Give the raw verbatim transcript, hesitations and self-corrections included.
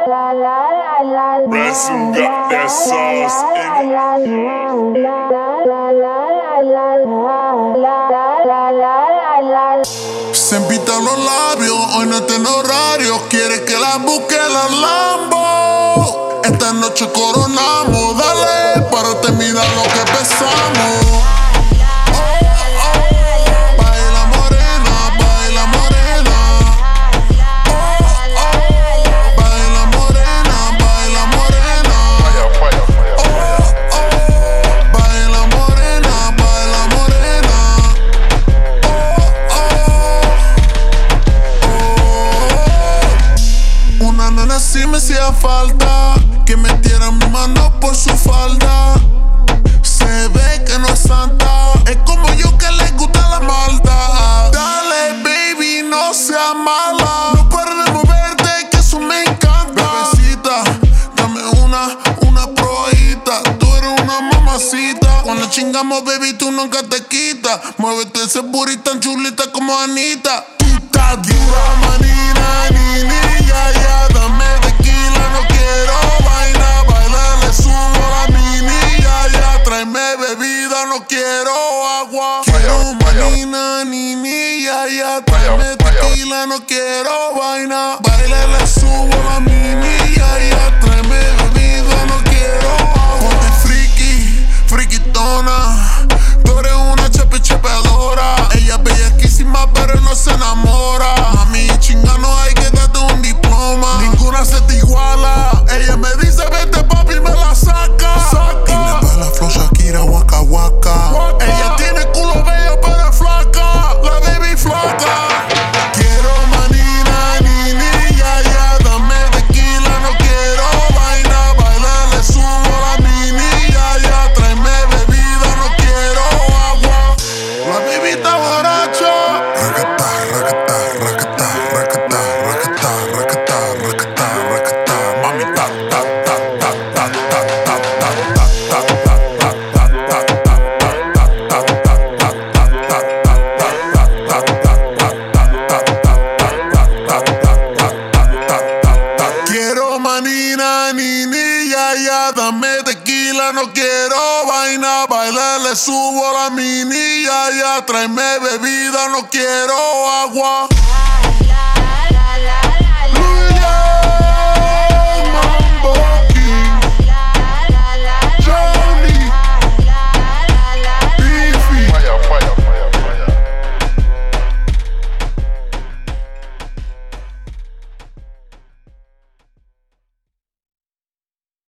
Ransom got that sauce in it. Se invita los labios, hoy no tiene horario. Quiere que la busque la Lambo. Esta noche coronamos, dale, párate, mira lo que pesamos. Si me hacía falta que metiera mi mano por su falda. Se ve que no es santa, es como yo que le gusta la malta. Dale, baby, no seas mala, no pares de moverte, que eso me encanta. Bebecita, dame una, una probadita. Tú eres una mamacita. Cuando chingamos, baby, tú nunca te quitas. Muévete ese booty tan chulita como Anita. Tú estás dura, manina, ni, ni, ya, ya. Dame tequila, no quiero vaina. Baila, le subo la mini, ya, ya. Tráeme bebida, no quiero agua. Quiero manina, ni, ni, ya, ya. Tráeme tequila, no quiero vaina. Baila, le subo la mini, ya, ya. Tráeme bebida, no quiero agua. Ponte friki, friquitona. Tú eres una chepe chepeadora. Ella es bellaquísima, pero no se enamora. A mí chinga no hay que darte un diploma. Ninguna se te iguala. Ella me dice vete papi y me la saca, saca. Y me baila flow Shakira, waka waka, waka. Ella tiene culo bello pero es flaca. La baby flaca. Quiero manina, ni, ni, ya, ya. Dame tequila, no quiero vaina. Baila, le subo la mini, ya, ya. Tráeme bebida, no quiero agua. La baby está borracha. Rakata, rakata, rakata, rakata, rakata, rakata, rakata, rakata. Mami ta ta ta ta ta ta ta ta ta ta ta ta ta ta. Quiero manina, ni, ni, ya, ya. Dame tequila, no quiero vaina. Baila, le subo la mini, ya, ya. Tráeme bebida, no quiero agua.